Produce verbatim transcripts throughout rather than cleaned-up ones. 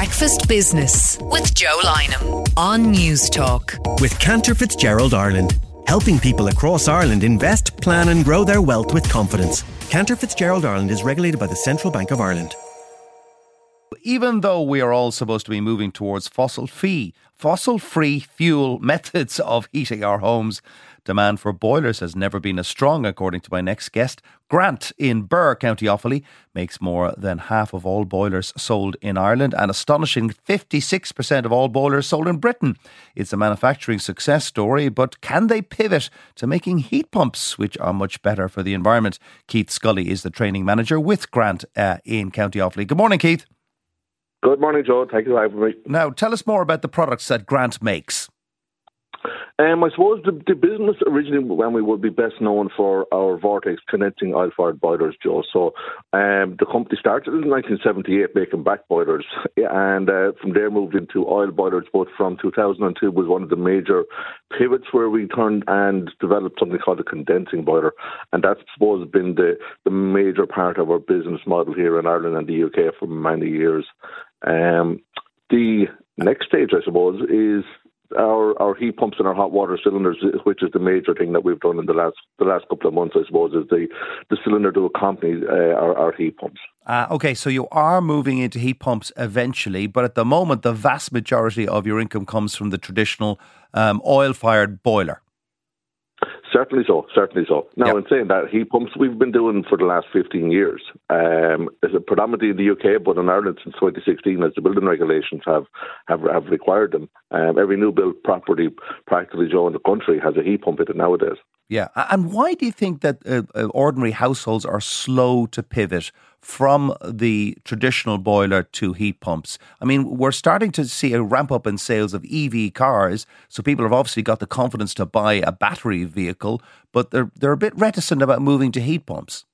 Breakfast Business with Joe Lynham on News Talk. With Cantor Fitzgerald Ireland, helping people across Ireland invest, plan and grow their wealth with confidence. Cantor Fitzgerald Ireland is regulated by the Central Bank of Ireland. Even though we are all supposed to be moving towards fossil-free, fossil-free fuel methods of heating our homes, demand for boilers has never been as strong, according to my next guest. Grant in Birr, County Offaly, makes more than half of all boilers sold in Ireland. An astonishing fifty-six percent of all boilers sold in Britain. It's a manufacturing success story, but can they pivot to making heat pumps, which are much better for the environment? Keith Scully is the training manager with Grant uh, in County Offaly. Good morning, Keith. Good morning, Joe. Thank you for having me. Now, tell us more about the products that Grant makes. Um, I suppose the, the business originally, when we would be best known for our Vortex condensing oil-fired boilers, Joe. So um, the company started in nineteen seventy-eight making back boilers, and uh, from there moved into oil boilers. But from two thousand two was one of the major pivots where we turned and developed something called a condensing boiler, and that's, I suppose, been the, the major part of our business model here in Ireland and the U K for many years. Um, the next stage, I suppose, is Our our heat pumps and our hot water cylinders, which is the major thing that we've done in the last the last couple of months, I suppose, is the, the cylinder to accompany uh, our, our heat pumps. Uh, okay, so you are moving into heat pumps eventually, but at the moment, the vast majority of your income comes from the traditional um, oil-fired boiler. Certainly so, certainly so. Now, yep. in saying that, heat pumps we've been doing for the last fifteen years. Um, it's predominantly in the U K, but in Ireland since twenty sixteen, as the building regulations have have, have required them. Um, every new built property, practically, Joe, in the country has a heat pump in it nowadays. Yeah, and why do you think that uh, ordinary households are slow to pivot from the traditional boiler to heat pumps? I mean, we're starting to see a ramp up in sales of E V cars, so people have obviously got the confidence to buy a battery vehicle, but they're they're a bit reticent about moving to heat pumps.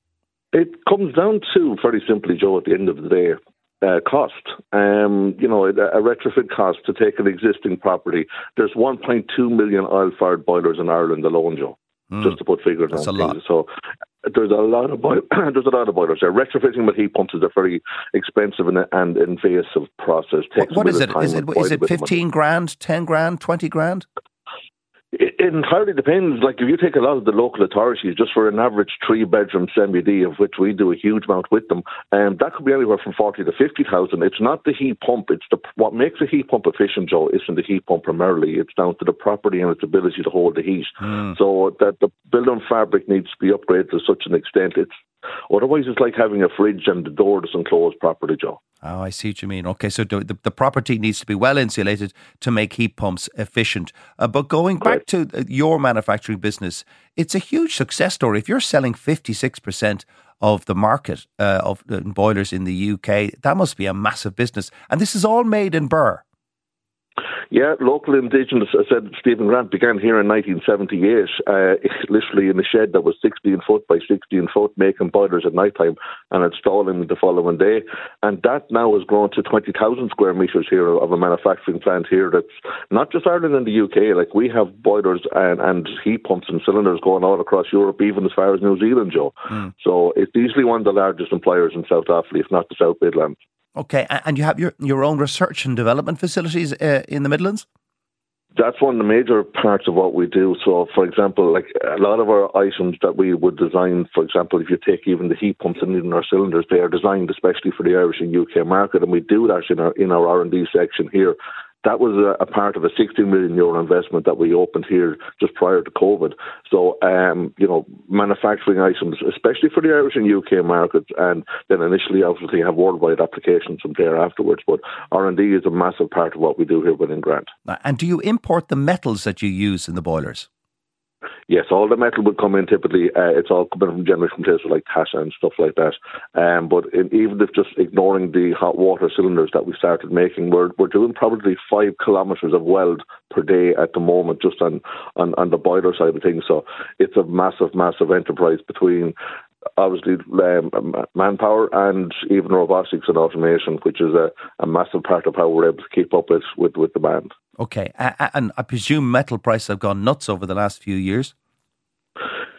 It comes down to, very simply, Joe, at the end of the day, Uh, cost. Um, you know, a, a retrofit cost to take an existing property. There's one point two million oil-fired boilers in Ireland alone, Joe. Mm. Just to put figures That's on a lot. things. So there's a lot of boil- there's a lot of boilers there. Retrofitting with heat pumps is a very expensive and, and invasive process. What, what is it? Is it is it fifteen grand, ten grand, twenty grand? It entirely depends. Like, if you take a lot of the local authorities, just for an average three-bedroom semi-D, of which we do a huge amount with them, um, that could be anywhere from forty to fifty thousand. It's not the heat pump. It's the what makes a heat pump efficient, Joe, isn't the heat pump primarily. It's down to the property and its ability to hold the heat. Mm. So that the building fabric needs to be upgraded to such an extent. It's otherwise it's like having a fridge and the door doesn't close properly, Joe. Oh, I see what you mean. Okay, so the, the property needs to be well insulated to make heat pumps efficient. Uh, but going back right. to your manufacturing business, it's a huge success story. If you're selling fifty-six percent of the market uh, of uh, boilers in the U K, that must be a massive business. And this is all made in Birr. Yeah, local indigenous, I said, Stephen Grant began here in nineteen seventy-eight, uh, literally in a shed that was sixteen foot by sixteen foot, making boilers at night time and installing them the following day. And that now has grown to twenty thousand square metres here of a manufacturing plant here that's not just Ireland and the U K. Like, we have boilers and, and heat pumps and cylinders going all across Europe, even as far as New Zealand, Joe. Mm. So it's easily one of the largest employers in South Offaly, if not the South Midlands. Okay, and you have your, your own research and development facilities uh, in the Midlands? That's one of the major parts of what we do. So, for example, like a lot of our items that we would design, for example, if you take even the heat pumps and even our cylinders, they are designed especially for the Irish and U K market, and we do that in our in our R and D section here. That was a, a part of a sixty million euro investment that we opened here just prior to COVID. So, um, you know, manufacturing items, especially for the Irish and U K markets, and then initially obviously have worldwide applications from there afterwards. But R and D is a massive part of what we do here within Grant. And do you import the metals that you use in the boilers? Yes, all the metal would come in typically. Uh, it's all coming from generally from places like Tasha and stuff like that. Um, but in, even if just ignoring the hot water cylinders that we started making, we're we're doing probably five kilometres of weld per day at the moment, just on, on, on the boiler side of things. So it's a massive, massive enterprise between obviously um, manpower and even robotics and automation, which is a, a massive part of how we're able to keep up with, with, with demand. Okay, uh, and I presume metal prices have gone nuts over the last few years?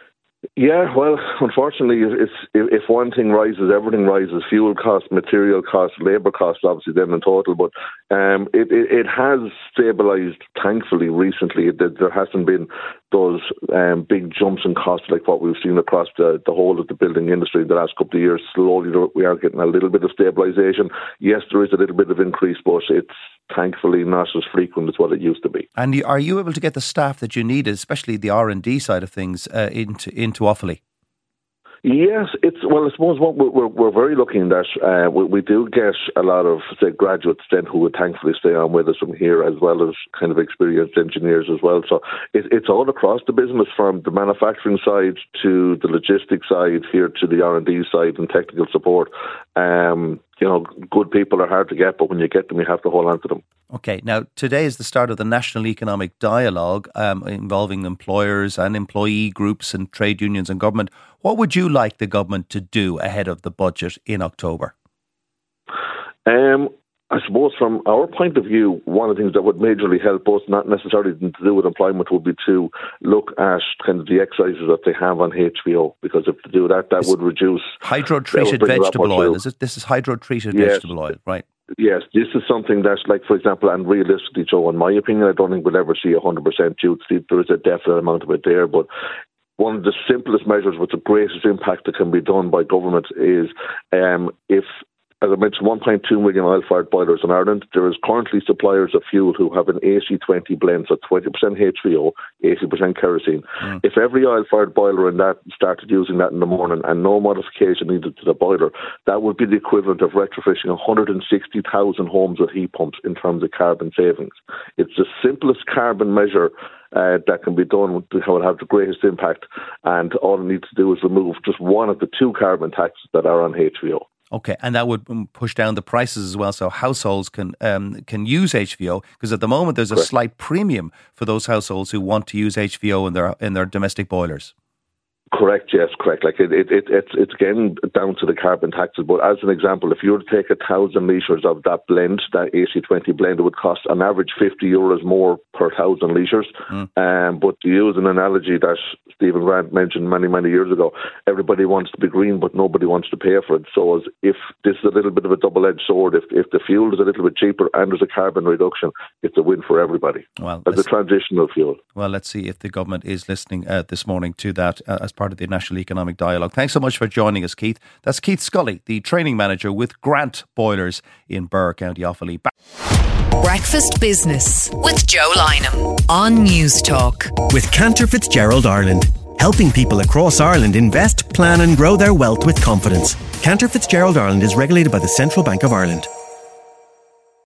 Yeah, well, unfortunately, it's, if one thing rises, everything rises. Fuel costs, material costs, labour costs, obviously, then in total. But um, it, it, it has stabilised, thankfully, recently. It, there hasn't been those um, big jumps in costs like what we've seen across the, the whole of the building industry in the last couple of years. Slowly, we are getting a little bit of stabilisation. Yes, there is a little bit of increase, but it's thankfully not as frequent as what it used to be. And are you able to get the staff that you need, especially the R and D side of things, uh, into into Offaly? Yes, it's well. I suppose what we're we're very lucky in that uh, we, we do get a lot of say graduates then who would thankfully stay on with us from here, as well as kind of experienced engineers as well. So it, it's all across the business, from the manufacturing side to the logistics side, here to the R and D side and technical support. Um, you know, good people are hard to get, but when you get them, you have to hold on to them. Okay, now today is the start of the National Economic Dialogue um, involving employers and employee groups and trade unions and government. What would you like the government to do ahead of the budget in October? Um, I suppose from our point of view, one of the things that would majorly help us, not necessarily to do with employment, would be to look at kind of the excises that they have on H V O, because if they do that, that it's would reduce... Hydro-treated vegetable oil, is it? This is hydro-treated yes. vegetable oil, right? Yes, this is something that's like, for example, and realistically, Joe, in my opinion, I don't think we'll ever see one hundred percent due. There is a definite amount of it there, but one of the simplest measures with the greatest impact that can be done by government is um, if, as I mentioned, one point two million oil-fired boilers in Ireland. There is currently suppliers of fuel who have an eighty twenty blend, so twenty percent H V O, eighty percent kerosene. Mm. If every oil-fired boiler in that started using that in the morning and no modification needed to the boiler, that would be the equivalent of retrofitting one hundred sixty thousand homes with heat pumps in terms of carbon savings. It's the simplest carbon measure Uh, that can be done, how it have the greatest impact, and all it needs to do is remove just one of the two carbon taxes that are on H V O. Okay, and that would push down the prices as well, so households can um, can use H V O, because at the moment there's a Correct. slight premium for those households who want to use H V O in their in their domestic boilers. Correct, yes, correct. Like it, it, it, it's it's again down to the carbon taxes. But as an example, if you were to take a thousand litres of that blend, that eighty twenty blend, it would cost an average fifty euros more per thousand litres. Mm. Um, but to use an analogy that Stephen Grant mentioned many, many years ago, everybody wants to be green, but nobody wants to pay for it. So as if this is a little bit of a double-edged sword, if, if the fuel is a little bit cheaper and there's a carbon reduction, it's a win for everybody. Well, as a transitional fuel. Well, let's see if the government is listening uh, this morning to that uh, as part of the National Economic Dialogue. Thanks so much for joining us, Keith. That's Keith Scully, the training manager with Grant Boilers in Birr, County Offaly. Breakfast Business with Joe Lynham on News Talk. With Cantor Fitzgerald Ireland, helping people across Ireland invest, plan and grow their wealth with confidence. Cantor Fitzgerald Ireland is regulated by the Central Bank of Ireland.